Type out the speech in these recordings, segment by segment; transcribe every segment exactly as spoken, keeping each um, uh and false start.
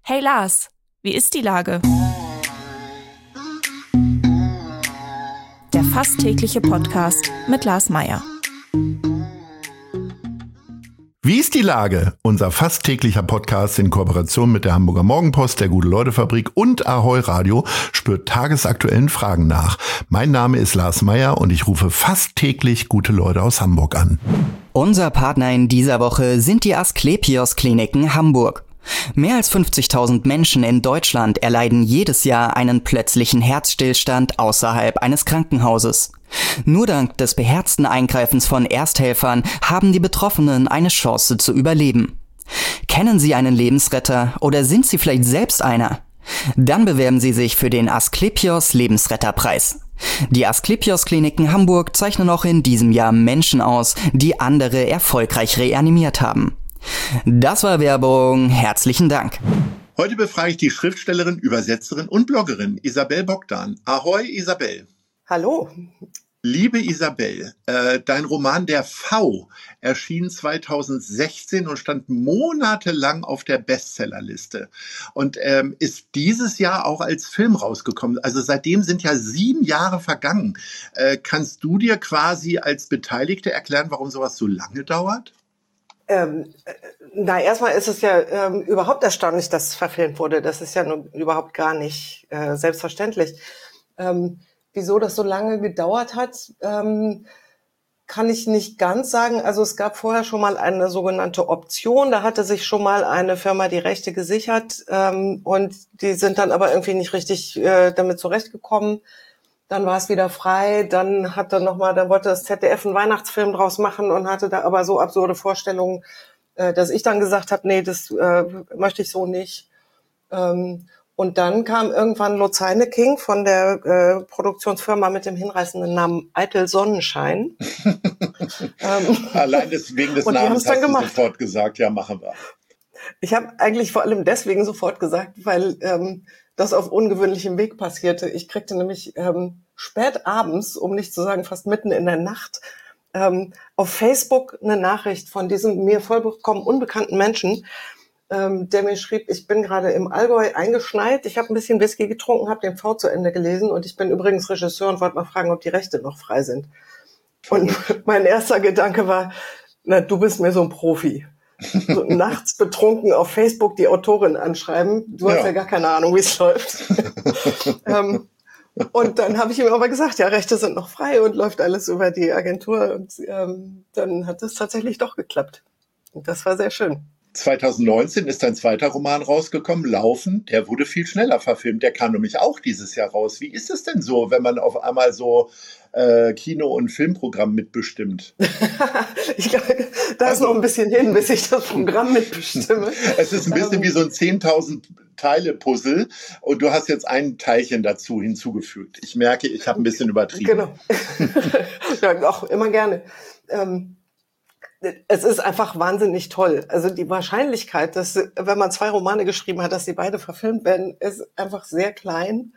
Hey Lars, wie ist die Lage? Der fast tägliche Podcast mit Lars Meyer. Wie ist die Lage? Unser fast täglicher Podcast in Kooperation mit der Hamburger Morgenpost, der Gute-Leute-Fabrik und Ahoi Radio spürt tagesaktuellen Fragen nach. Mein Name ist Lars Meyer und ich rufe fast täglich gute Leute aus Hamburg an. Unser Partner in dieser Woche sind die Asklepios-Kliniken Hamburg. Mehr als fünfzigtausend Menschen in Deutschland erleiden jedes Jahr einen plötzlichen Herzstillstand außerhalb eines Krankenhauses. Nur dank des beherzten Eingreifens von Ersthelfern haben die Betroffenen eine Chance zu überleben. Kennen Sie einen Lebensretter oder sind Sie vielleicht selbst einer? Dann bewerben Sie sich für den Asklepios Lebensretterpreis. Die Asklepios-Kliniken Hamburg zeichnen auch in diesem Jahr Menschen aus, die andere erfolgreich reanimiert haben. Das war Werbung. Herzlichen Dank. Heute befrage ich die Schriftstellerin, Übersetzerin und Bloggerin Isabel Bogdan. Ahoi, Isabel. Hallo. Liebe Isabel, äh, dein Roman Der V erschien zweitausendsechzehn und stand monatelang auf der Bestsellerliste und ähm, ist dieses Jahr auch als Film rausgekommen. Also seitdem sind ja sieben Jahre vergangen. Äh, kannst du dir quasi als Beteiligte erklären, warum sowas so lange dauert? Ähm, na, erstmal ist es ja ähm, überhaupt erstaunlich, dass es verfilmt wurde. Das ist ja nun überhaupt gar nicht äh, selbstverständlich. Ähm, wieso das so lange gedauert hat, ähm, kann ich nicht ganz sagen. Also es gab vorher schon mal eine sogenannte Option. Da hatte sich schon mal eine Firma die Rechte gesichert ähm, und die sind dann aber irgendwie nicht richtig äh, damit zurechtgekommen. Dann war es wieder frei, dann hat er noch mal, dann wollte das Z D F einen Weihnachtsfilm draus machen und hatte da aber so absurde Vorstellungen, äh, dass ich dann gesagt habe, nee, das äh, möchte ich so nicht. Ähm, und dann kam irgendwann Lutz Heineking von der äh, Produktionsfirma mit dem hinreißenden Namen Eitel Sonnenschein. ähm, Allein deswegen des Namens hast du gemacht. Sofort gesagt, ja, machen wir. Ich habe eigentlich vor allem deswegen sofort gesagt, weil ähm, das auf ungewöhnlichem Weg passierte. Ich kriegte nämlich ähm, spät abends, um nicht zu sagen fast mitten in der Nacht, ähm, auf Facebook eine Nachricht von diesem mir vollkommen unbekannten Menschen, ähm, der mir schrieb, ich bin gerade im Allgäu eingeschneit, ich habe ein bisschen Whisky getrunken, habe den V zu Ende gelesen und ich bin übrigens Regisseur und wollte mal fragen, ob die Rechte noch frei sind. Und mein erster Gedanke war, na, du bist mir so ein Profi. So nachts betrunken auf Facebook die Autorin anschreiben. Du hast ja, ja gar keine Ahnung, wie es läuft. ähm, und dann habe ich ihm aber gesagt, ja, Rechte sind noch frei und läuft alles über die Agentur. Und ähm, dann hat es tatsächlich doch geklappt. Und das war sehr schön. zweitausendneunzehn ist dein zweiter Roman rausgekommen, Laufen. Der wurde viel schneller verfilmt. Der kam nämlich auch dieses Jahr raus. Wie ist es denn so, wenn man auf einmal so äh, Kino- und Filmprogramm mitbestimmt? Ich glaube, da also, ist noch ein bisschen hin, bis ich das Programm mitbestimme. Es ist ein bisschen ähm, wie so ein zehntausend Teile-Puzzle und du hast jetzt ein Teilchen dazu hinzugefügt. Ich merke, ich habe ein bisschen übertrieben. Genau. Ja, auch immer gerne. Ähm, Es ist einfach wahnsinnig toll. Also die Wahrscheinlichkeit, dass, wenn man zwei Romane geschrieben hat, dass die beide verfilmt werden, ist einfach sehr klein.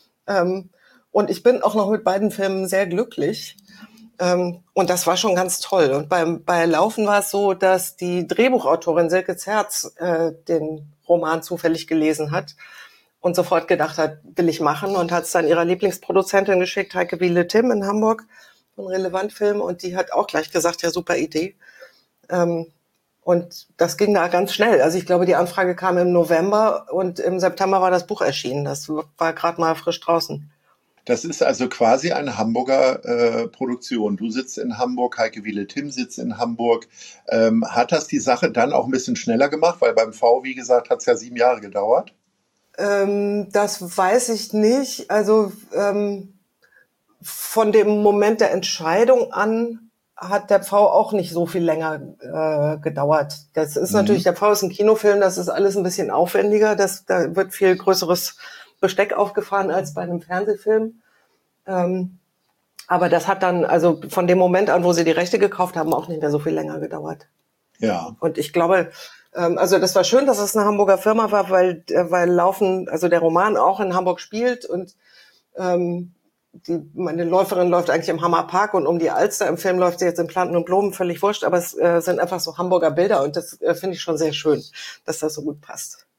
Und ich bin auch noch mit beiden Filmen sehr glücklich. Und das war schon ganz toll. Und beim, bei Laufen war es so, dass die Drehbuchautorin Silke Zerz äh, den Roman zufällig gelesen hat und sofort gedacht hat, will ich machen, und hat es dann ihrer Lieblingsproduzentin geschickt, Heike Wiele-Timm in Hamburg, von Relevant Film, und die hat auch gleich gesagt, ja, super Idee. Ähm, und das ging da ganz schnell. Also ich glaube, die Anfrage kam im November und im September war das Buch erschienen. Das war gerade mal frisch draußen. Das ist also quasi eine Hamburger äh, Produktion. Du sitzt in Hamburg, Heike Wiele-Timm sitzt in Hamburg. Ähm, hat das die Sache dann auch ein bisschen schneller gemacht? Weil beim V, wie gesagt, hat es ja sieben Jahre gedauert. Ähm, das weiß ich nicht. Also ähm, von dem Moment der Entscheidung an hat der V auch nicht so viel länger äh, gedauert. Das ist mhm. natürlich, der V ist ein Kinofilm, das ist alles ein bisschen aufwendiger. Das, da wird viel größeres Besteck aufgefahren als bei einem Fernsehfilm. Ähm, aber das hat dann, also von dem Moment an, wo sie die Rechte gekauft haben, auch nicht mehr so viel länger gedauert. Ja. Und ich glaube, ähm, also das war schön, dass es eine Hamburger Firma war, weil, äh, weil Laufen, also der Roman auch in Hamburg spielt und ähm, die, meine Läuferin läuft eigentlich im Hammerpark und um die Alster. Im Film läuft sie jetzt in Planten und Blumen, völlig wurscht, aber es äh, sind einfach so Hamburger Bilder und das äh, finde ich schon sehr schön, dass das so gut passt.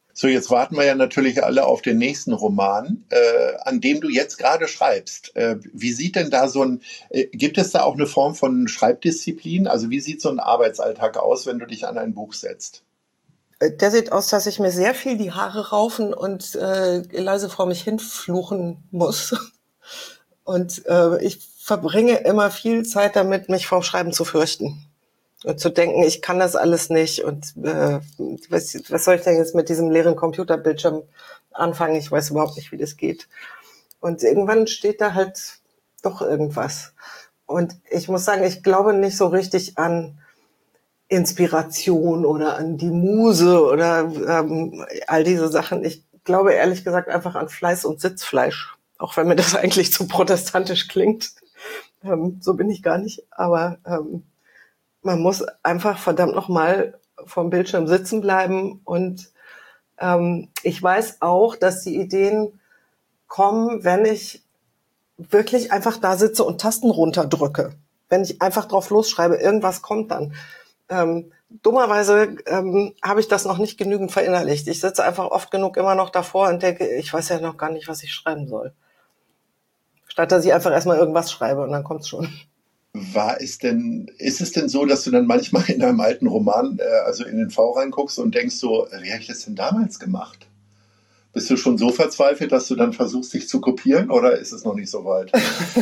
So, jetzt warten wir ja natürlich alle auf den nächsten Roman, äh, an dem du jetzt gerade schreibst. Äh, wie sieht denn da so ein, äh, gibt es da auch eine Form von Schreibdisziplin? Also wie sieht so ein Arbeitsalltag aus, wenn du dich an ein Buch setzt? Der sieht aus, dass ich mir sehr viel die Haare raufen und äh, leise vor mich hinfluchen muss. Und äh, ich verbringe immer viel Zeit damit, mich vorm Schreiben zu fürchten. Und zu denken, ich kann das alles nicht und äh, was, was soll ich denn jetzt mit diesem leeren Computerbildschirm anfangen? Ich weiß überhaupt nicht, wie das geht. Und irgendwann steht da halt doch irgendwas. Und ich muss sagen, ich glaube nicht so richtig an Inspiration oder an die Muse oder ähm, all diese Sachen. Ich glaube ehrlich gesagt einfach an Fleiß und Sitzfleisch, auch wenn mir das eigentlich zu protestantisch klingt. Ähm, so bin ich gar nicht, aber ähm, man muss einfach verdammt nochmal vom Bildschirm sitzen bleiben. Und ähm, ich weiß auch, dass die Ideen kommen, wenn ich wirklich einfach da sitze und Tasten runterdrücke. Wenn ich einfach drauf losschreibe, irgendwas kommt dann. Ähm, dummerweise ähm, habe ich das noch nicht genügend verinnerlicht. Ich sitze einfach oft genug immer noch davor und denke, ich weiß ja noch gar nicht, was ich schreiben soll. Statt dass ich einfach erstmal irgendwas schreibe und dann kommt's schon. War es denn, ist es denn so, dass du dann manchmal in einem alten Roman, äh, also in den V reinguckst und denkst so, wie habe ich das denn damals gemacht? Bist du schon so verzweifelt, dass du dann versuchst, dich zu kopieren, oder ist es noch nicht so weit?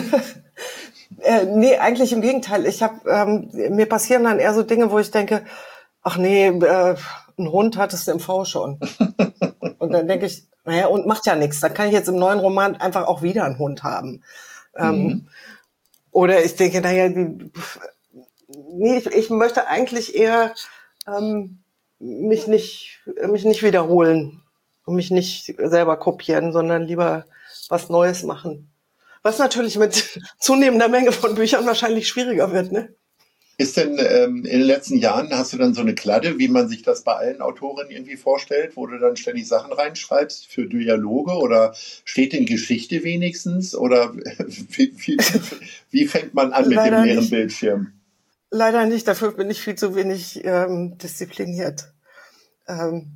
äh, nee, eigentlich im Gegenteil. Ich habe ähm, mir passieren dann eher so Dinge, wo ich denke, ach nee, äh, ein Hund hattest du im V schon. Und dann denke ich, naja, und macht ja nichts. Dann kann ich jetzt im neuen Roman einfach auch wieder einen Hund haben. Ähm, mhm. Oder ich denke, naja, die, nee, ich, ich möchte eigentlich eher ähm, mich nicht mich nicht wiederholen und mich nicht selber kopieren, sondern lieber was Neues machen. Was natürlich mit zunehmender Menge von Büchern wahrscheinlich schwieriger wird, ne? Ist denn ähm, in den letzten Jahren, hast du dann so eine Kladde, wie man sich das bei allen Autorinnen irgendwie vorstellt, wo du dann ständig Sachen reinschreibst für Dialoge, oder steht in Geschichte wenigstens, oder wie, wie, wie fängt man an mit Leider dem leeren nicht. Bildschirm? Leider nicht, dafür bin ich viel zu wenig ähm, diszipliniert. Ähm,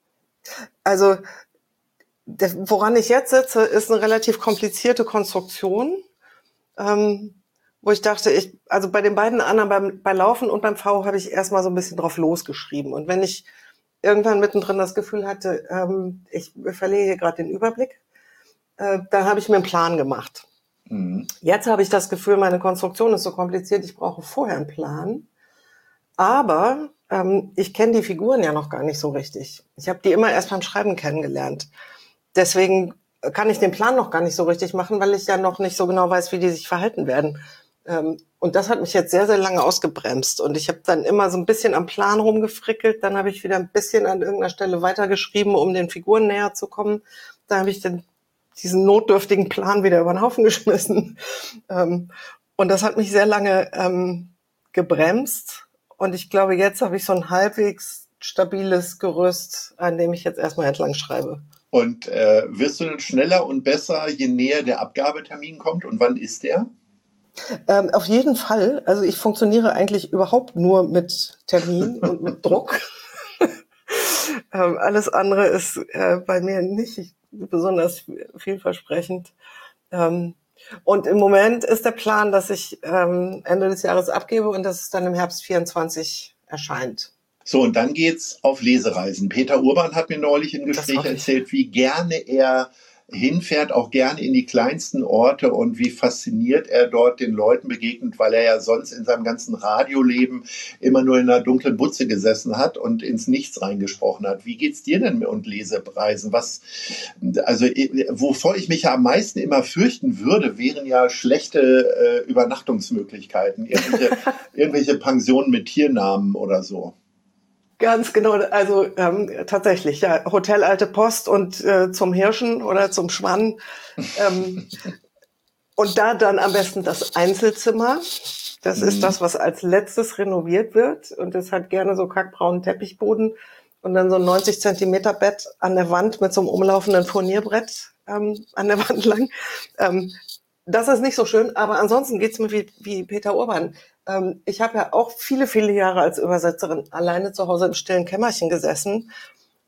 also der, woran ich jetzt sitze, ist eine relativ komplizierte Konstruktion, ähm, wo ich dachte, ich, also bei den beiden anderen, beim, bei Laufen und beim V, habe ich erstmal so ein bisschen drauf losgeschrieben. Und wenn ich irgendwann mittendrin das Gefühl hatte, ähm, ich verliere hier gerade den Überblick, äh, dann habe ich mir einen Plan gemacht. Mhm. Jetzt habe ich das Gefühl, meine Konstruktion ist so kompliziert, ich brauche vorher einen Plan. Aber ähm, ich kenne die Figuren ja noch gar nicht so richtig. Ich habe die immer erst beim Schreiben kennengelernt. Deswegen kann ich den Plan noch gar nicht so richtig machen, weil ich ja noch nicht so genau weiß, wie die sich verhalten werden. Und das hat mich jetzt sehr, sehr lange ausgebremst. Und ich habe dann immer so ein bisschen am Plan rumgefrickelt. Dann habe ich wieder ein bisschen an irgendeiner Stelle weitergeschrieben, um den Figuren näher zu kommen. Dann habe ich dann diesen notdürftigen Plan wieder über den Haufen geschmissen. Und das hat mich sehr lange gebremst. Und ich glaube, jetzt habe ich so ein halbwegs stabiles Gerüst, an dem ich jetzt erstmal entlang schreibe. Und äh, wirst du dann schneller und besser, je näher der Abgabetermin kommt? Und wann ist der? Ähm, auf jeden Fall. Also ich funktioniere eigentlich überhaupt nur mit Termin und mit Druck. ähm, alles andere ist äh, bei mir nicht besonders vielversprechend. Ähm, und im Moment ist der Plan, dass ich ähm, Ende des Jahres abgebe und dass es dann im Herbst vierundzwanzig erscheint. So, und dann geht's auf Lesereisen. Peter Urban hat mir neulich im Gespräch erzählt, wie gerne er hinfährt, auch gerne in die kleinsten Orte, und wie fasziniert er dort den Leuten begegnet, weil er ja sonst in seinem ganzen Radioleben immer nur in einer dunklen Butze gesessen hat und ins Nichts reingesprochen hat. Wie geht's dir denn mit Lesereisen? Was, also, wovor ich mich ja am meisten immer fürchten würde, wären ja schlechte äh, Übernachtungsmöglichkeiten, irgendwelche, irgendwelche Pensionen mit Tiernamen oder so. Ganz genau, also ähm, tatsächlich, ja, Hotel Alte Post und äh, zum Hirschen oder zum Schwann. Ähm, und da dann am besten das Einzelzimmer. Das mhm. ist das, was als letztes renoviert wird. Und das hat gerne so kackbraunen Teppichboden und dann so ein neunzig Zentimeter Bett an der Wand mit so einem umlaufenden Furnierbrett ähm, an der Wand lang. Ähm, das ist nicht so schön, aber ansonsten geht's mir wie, wie Peter Urban. Ähm, ich habe ja auch viele, viele Jahre als Übersetzerin alleine zu Hause im stillen Kämmerchen gesessen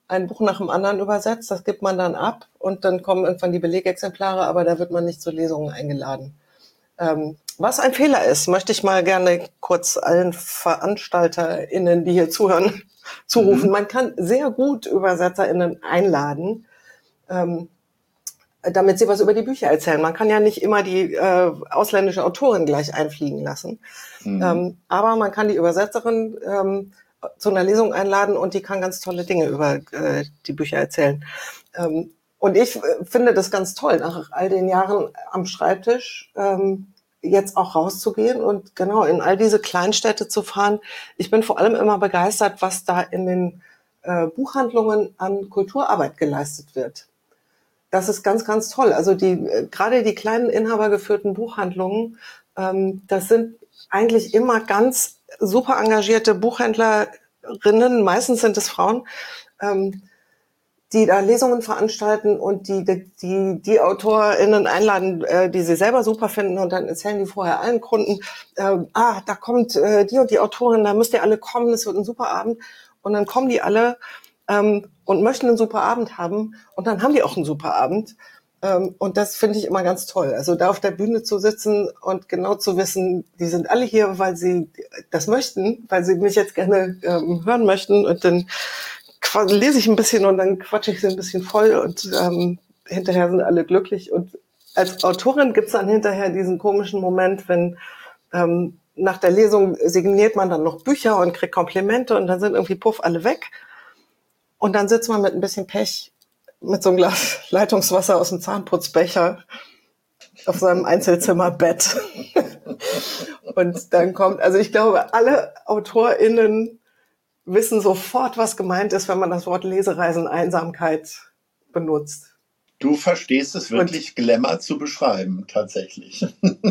ein Buch nach dem anderen übersetzt, das gibt man dann ab und dann kommen irgendwann die Belegexemplare, aber da wird man nicht zu Lesungen eingeladen. Ähm, was ein Fehler ist, möchte ich mal gerne kurz allen VeranstalterInnen, die hier zuhören, zurufen. Mhm. Man kann sehr gut ÜbersetzerInnen einladen, ähm, damit sie was über die Bücher erzählen. Man kann ja nicht immer die äh, ausländische Autorin gleich einfliegen lassen. Mhm. Ähm, aber man kann die Übersetzerin ähm, zu einer Lesung einladen und die kann ganz tolle Dinge über äh, die Bücher erzählen. Ähm, und ich äh, finde das ganz toll, nach all den Jahren am Schreibtisch ähm, jetzt auch rauszugehen und genau in all diese Kleinstädte zu fahren. Ich bin vor allem immer begeistert, was da in den äh, Buchhandlungen an Kulturarbeit geleistet wird. Das ist ganz, ganz toll. Also die äh, gerade die kleinen inhabergeführten Buchhandlungen, ähm, das sind eigentlich immer ganz super engagierte Buchhändlerinnen, meistens sind es Frauen, ähm, die da Lesungen veranstalten und die die die, die AutorInnen einladen, äh, die sie selber super finden und dann erzählen die vorher allen Kunden, äh, ah, da kommt äh, die und die Autorin, da müsst ihr alle kommen, es wird ein super Abend. Und dann kommen die alle ähm, und möchten einen super Abend haben und dann haben die auch einen super Abend. Ähm, und das finde ich immer ganz toll. Also da auf der Bühne zu sitzen und genau zu wissen, die sind alle hier, weil sie das möchten, weil sie mich jetzt gerne ähm, hören möchten und dann lese ich ein bisschen und dann quatsche ich sie ein bisschen voll und ähm, hinterher sind alle glücklich. Und als Autorin gibt's dann hinterher diesen komischen Moment, wenn ähm, nach der Lesung signiert man dann noch Bücher und kriegt Komplimente und dann sind irgendwie puff alle weg. Und dann sitzt man mit ein bisschen Pech mit so einem Glas Leitungswasser aus dem Zahnputzbecher auf seinem Einzelzimmerbett. Und dann kommt, also ich glaube, alle AutorInnen wissen sofort, was gemeint ist, wenn man das Wort Lesereisen, Einsamkeit benutzt. Du verstehst es wirklich, und Glamour zu beschreiben, tatsächlich.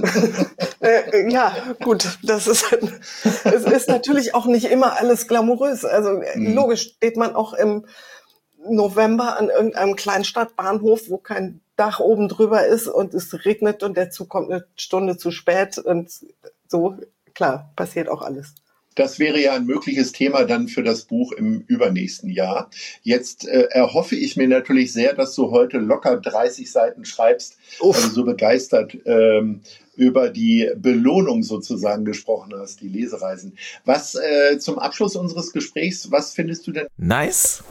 äh, ja, gut, das ist, es ist natürlich auch nicht immer alles glamourös. Also mhm. logisch steht man auch im November an irgendeinem Kleinstadtbahnhof, wo kein Dach oben drüber ist und es regnet und der Zug kommt eine Stunde zu spät und so, klar, passiert auch alles. Das wäre ja ein mögliches Thema dann für das Buch im übernächsten Jahr. Jetzt äh, erhoffe ich mir natürlich sehr, dass du heute locker dreißig Seiten schreibst, Uff. weil du so begeistert ähm, über die Belohnung sozusagen gesprochen hast, die Lesereisen. Was äh, zum Abschluss unseres Gesprächs, was findest du denn? Nice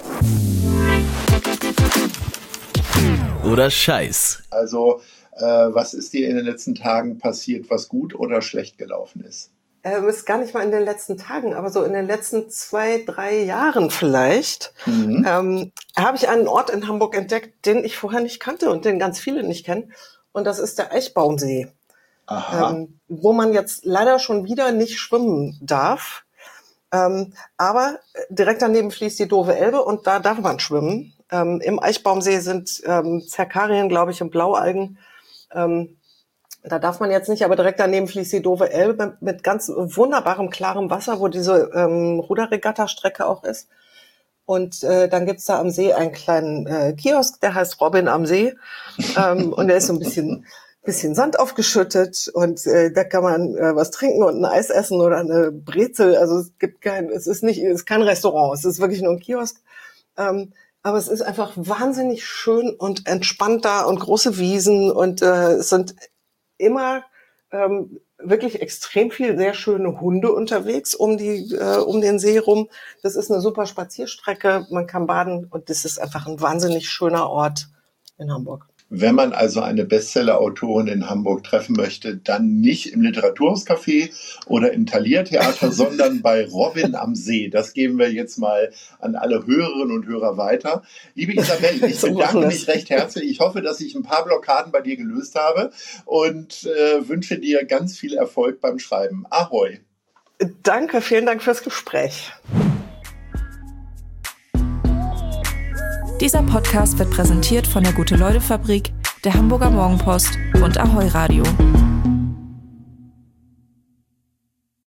oder Scheiß? Also, äh, was ist dir in den letzten Tagen passiert, was gut oder schlecht gelaufen ist? Ähm, ist gar nicht mal in den letzten Tagen, aber so in den letzten zwei, drei Jahren vielleicht, mhm. ähm, habe ich einen Ort in Hamburg entdeckt, den ich vorher nicht kannte und den ganz viele nicht kennen. Und das ist der Eichbaumsee, ähm, wo man jetzt leider schon wieder nicht schwimmen darf. Ähm, aber direkt daneben fließt die Dove Elbe und da darf man schwimmen. Ähm, Im Eichbaumsee sind ähm, Zerkarien, glaube ich, und Blaualgen. Ähm, Da darf man jetzt nicht, aber direkt daneben fließt die Dove Elbe mit ganz wunderbarem, klarem Wasser, wo diese ähm, Ruderregatta-Strecke auch ist. Und äh, dann gibt's da am See einen kleinen äh, Kiosk, der heißt Robin am See. ähm, und der ist so ein bisschen bisschen Sand aufgeschüttet und äh, da kann man äh, was trinken und ein Eis essen oder eine Brezel. Also es gibt kein, es ist nicht, es ist kein Restaurant, es ist wirklich nur ein Kiosk. Ähm, aber es ist einfach wahnsinnig schön und entspannt da und große Wiesen und äh, es sind immer ähm, wirklich extrem viel sehr schöne Hunde unterwegs um die äh, um den See rum. Das ist eine super Spazierstrecke, man kann baden und das ist einfach ein wahnsinnig schöner Ort in Hamburg. Wenn man also eine Bestseller-Autorin in Hamburg treffen möchte, dann nicht im Literaturhauscafé oder im Thalia-Theater, sondern bei Robin am See. Das geben wir jetzt mal an alle Hörerinnen und Hörer weiter. Liebe Isabel, ich bedanke mich recht herzlich. Ich hoffe, dass ich ein paar Blockaden bei dir gelöst habe und äh, wünsche dir ganz viel Erfolg beim Schreiben. Ahoi! Danke, vielen Dank fürs Gespräch. Dieser Podcast wird präsentiert von der Gute-Leute-Fabrik, der Hamburger Morgenpost und Ahoi Radio.